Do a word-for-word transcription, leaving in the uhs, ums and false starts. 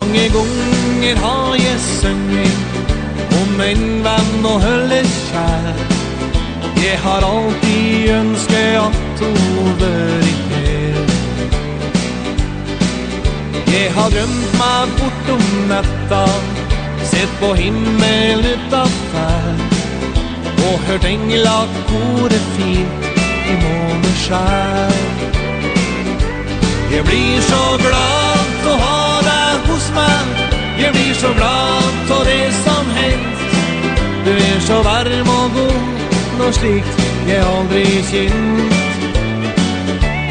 Mange ganger har jeg sunget om en venn og holdes kjær. Jeg har alltid ønsket at hun vært her. Jeg har drømt meg bort om netta, sett på himmel utenfor, og hørt engler kore fint i måneskjær. Jeg blir så glad å ha deg hos meg, jeg blir så glad av det som helst. Du er så varm og god, noe slikt jeg aldri kjent.